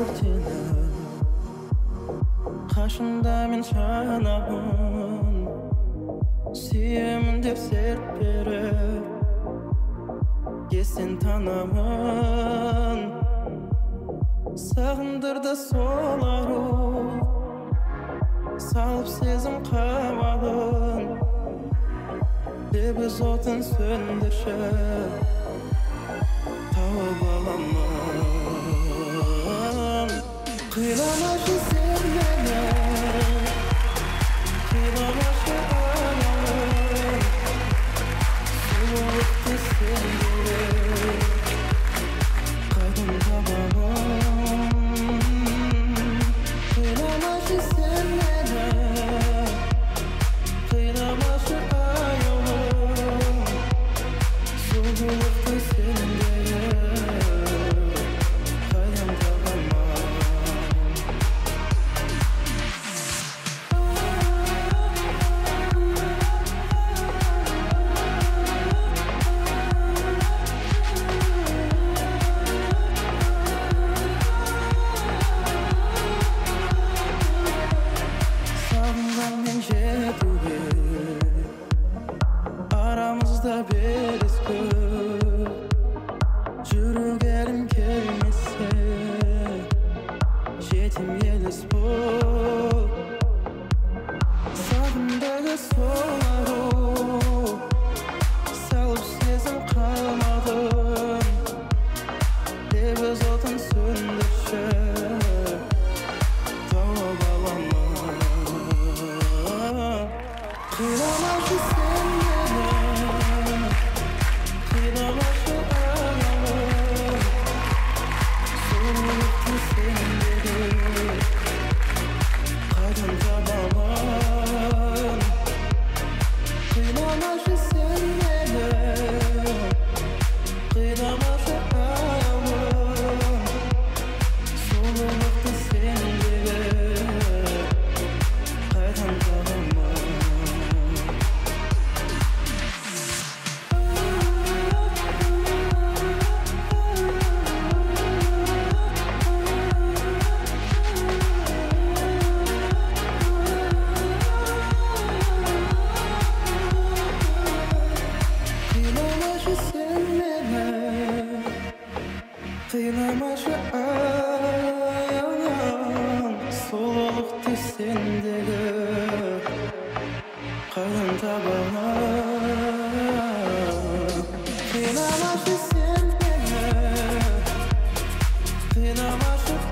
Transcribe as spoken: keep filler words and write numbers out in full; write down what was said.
сені қашында мен жанамын сүйемін деп серт беріп естен танамын сағындырды сол ару салып сезім қамалын лебіз отын сөндірші тауып аламын қиламашы сен мені қиламашы аялым сұлулықты сендегі қайдан табамын қиламашы сен мені қиламашы аялым сұлулықты сендегі қайдан табамын сағынғанмен жетуге арамызда белес көп жүргерім келмесе жетім елес боп сағымдағы сол ару салып сезім қалмадым лебіз отын сөндірші тауып аламын қиламашы сен мені қиламашы аялым сұлулықты сендегі қайдан табамын қиламашы сен мені қиламашы аялым сұлулықты сендегі қайдан табамын қиламашы сен мені қиламашы аялым сұлулықты сендегі қайдан табамын қиламашы сен мені қиламашы